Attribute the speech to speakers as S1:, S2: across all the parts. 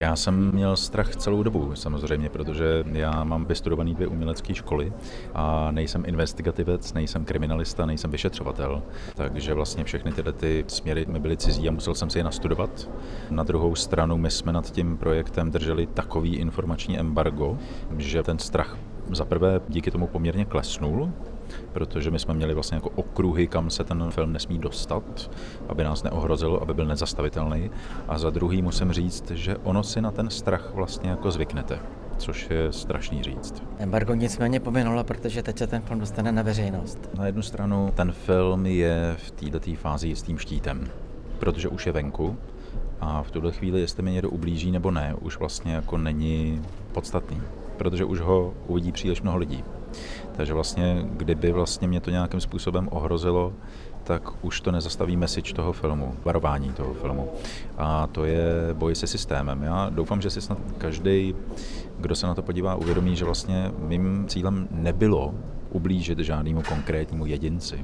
S1: Já jsem měl strach celou dobu samozřejmě, protože já mám vystudovaný 2 umělecké školy a nejsem investigativec, nejsem kriminalista, nejsem vyšetřovatel. Takže vlastně všechny tyhle ty směry mi byly cizí a musel jsem si je nastudovat. Na druhou stranu my jsme nad tím projektem drželi takový informační embargo, že ten strach za prvé díky tomu poměrně klesnul, protože my jsme měli vlastně jako okruhy, kam se ten film nesmí dostat, aby nás neohrozil, aby byl nezastavitelný. A za druhý musím říct, že ono si na ten strach vlastně jako zvyknete, což je strašný říct.
S2: Embargo nicméně pominulo, protože teď se ten film dostane na veřejnost.
S1: Na jednu stranu ten film je v této fázi s tím štítem, protože už je venku a v tuhle chvíli, jestli mi někdo ublíží nebo ne, už vlastně jako není podstatný, protože už ho uvidí příliš mnoho lidí. Takže vlastně, kdyby vlastně mě to nějakým způsobem ohrozilo, tak už to nezastaví message toho filmu, varování toho filmu. A to je boj se systémem. Já doufám, že si snad každý, kdo se na to podívá, uvědomí, že vlastně mým cílem nebylo ublížit žádnému konkrétnímu jedinci,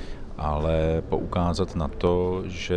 S1: ale poukázat na to, že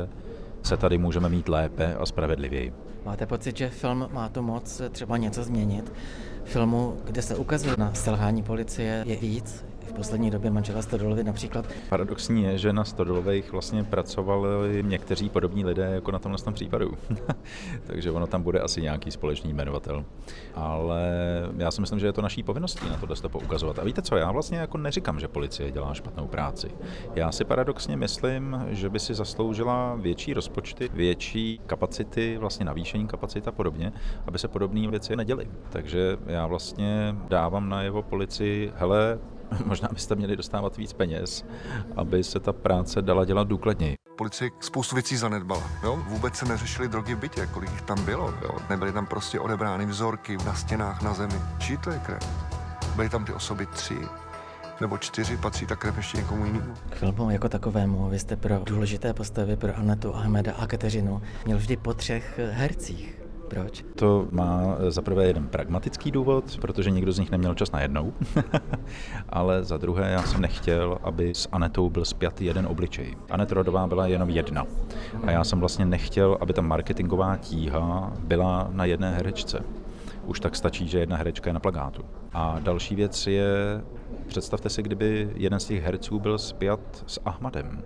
S1: se tady můžeme mít lépe a spravedlivěji.
S2: Máte pocit, že film má tu moc třeba něco změnit? Filmu, kde se ukazuje na selhání policie, je víc. V poslední době manžela Stodolovi například.
S1: Paradoxní je, že na Stodolových vlastně pracovali někteří podobní lidé jako na tomhle případu. Takže ono tam bude asi nějaký společný jmenovatel. Ale já si myslím, že je to naší povinností na tohle poukazovat. A víte co, já vlastně jako neříkám, že policie dělá špatnou práci. Já si paradoxně myslím, že by si zasloužila větší rozpočty, větší kapacity, vlastně navýšení kapacit a podobně, aby se podobné věci neděly. Takže já vlastně dávám najevo policii, hele, možná byste měli dostávat víc peněz, aby se ta práce dala dělat důkladněji.
S3: Policie spoustu věcí zanedbala. Jo? Vůbec se neřešily drogy v bytě, kolik jich tam bylo. Jo? Nebyly tam prostě odebrány vzorky na stěnách, na zemi. Čí to je krev? Byly tam ty osoby 3 nebo 4, patří ta krev ještě někomu jinému.
S2: K filmu jako takovému vy jste pro důležité postavy, pro Anetu, Ahmeda a Kateřinu měl vždy po 3 hercích. Proč?
S1: To má za prvé jeden pragmatický důvod, protože nikdo z nich neměl čas na jednou, ale za druhé já jsem nechtěl, aby s Anetou byl spjat jeden obličej. Anet Rodová byla jenom jedna a já jsem vlastně nechtěl, aby ta marketingová tíha byla na jedné herečce. Už tak stačí, že jedna herečka je na plakátu. A další věc je, představte si, kdyby jeden z těch herců byl spjat s Ahmadem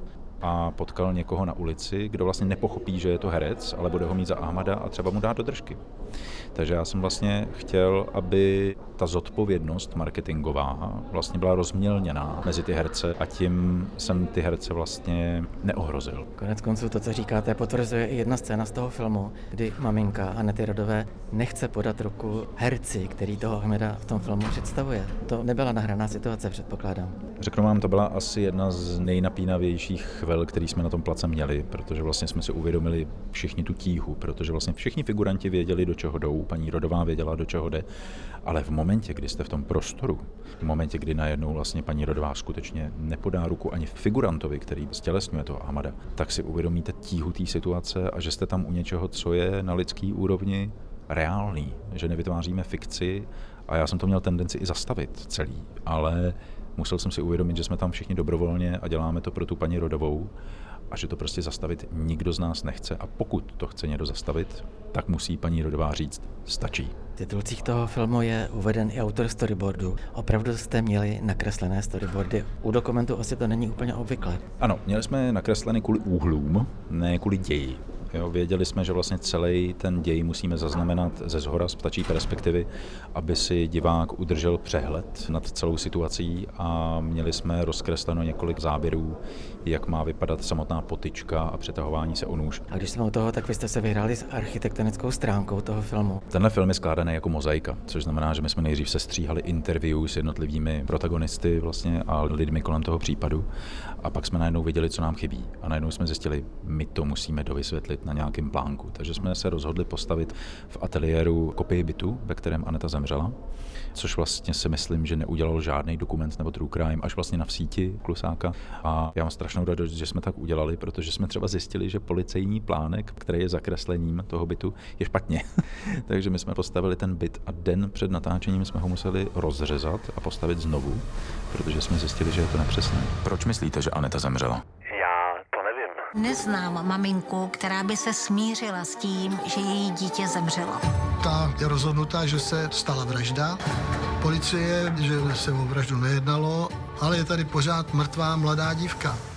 S1: a potkal někoho na ulici, kdo vlastně nepochopí, že je to herec, ale bude ho mít za Ahmada a třeba mu dá do držky. Takže já jsem vlastně chtěl, aby ta zodpovědnost marketingová vlastně byla rozmělněná mezi ty herce a tím jsem ty herce vlastně neohrozil.
S2: Konec konců to, co říkáte, potvrzuje i jedna scéna z toho filmu, kdy maminka Anety Rodové nechce podat ruku herci, který toho Ahmeda v tom filmu představuje. To nebyla nahraná situace, předpokládám.
S1: Řeknu vám, to byla asi jedna z nejnapínavějších chvil, který jsme na tom place měli, protože vlastně jsme si uvědomili všichni tu tíhu, protože vlastně všichni figuranti věděli, do čeho jdou, paní Rodová věděla, do čeho jde, ale v momentě, kdy jste v tom prostoru, v momentě, kdy najednou vlastně paní Rodová skutečně nepodá ruku ani figurantovi, který stělesňuje toho Ahmada, tak si uvědomíte tíhu té situace a že jste tam u něčeho, co je na lidský úrovni reálný, že nevytváříme fikci a já jsem to měl tendenci i zastavit celý, ale musel jsem si uvědomit, že jsme tam všichni dobrovolně a děláme to pro tu paní Rodovou a že to prostě zastavit nikdo z nás nechce a pokud to chce někdo zastavit, tak musí paní Rodová říct, stačí.
S2: V titulcích toho filmu je uveden i autor storyboardu. Opravdu jste měli nakreslené storyboardy. U dokumentu asi to není úplně obvyklé.
S1: Ano, měli jsme nakresleny kvůli úhlům, ne kvůli ději. Jo, věděli jsme, že vlastně celý ten děj musíme zaznamenat ze zhora, z ptačí perspektivy, aby si divák udržel přehled nad celou situací a měli jsme rozkresleno několik záběrů, jak má vypadat samotná potyčka a přetahování se o nůž.
S2: A když jsme u toho, tak vy jste se vyhráli s architektonickou stránkou toho filmu.
S1: Tenhle film je skládaný jako mozaika, což znamená, že my jsme nejdřív sestříhali interview s jednotlivými protagonisty vlastně a lidmi kolem toho případu a pak jsme najednou viděli, co nám chybí a najednou jsme zjistili, my to musíme dovysvětlit na nějakém plánku. Takže jsme se rozhodli postavit v ateliéru kopii bytu, ve kterém Aneta zemřela, což vlastně si myslím, že neudělal žádný dokument nebo true crime, až vlastně na síti Klusáka. A já mám strašnou radost, že jsme tak udělali, protože jsme třeba zjistili, že policejní plánek, který je zakreslením toho bytu, je špatně. Takže my jsme postavili ten byt a den před natáčením jsme ho museli rozřezat a postavit znovu, protože jsme zjistili, že je to nepřesné. Proč myslíte, že Aneta zemřela?
S4: Já to nevím. Neznám maminku, která by se smířila s tím, že její dítě zemřelo.
S5: Ta je rozhodnutá, že se stala vražda. Policie, že se o vraždu nejednalo, ale je tady pořád mrtvá mladá dívka.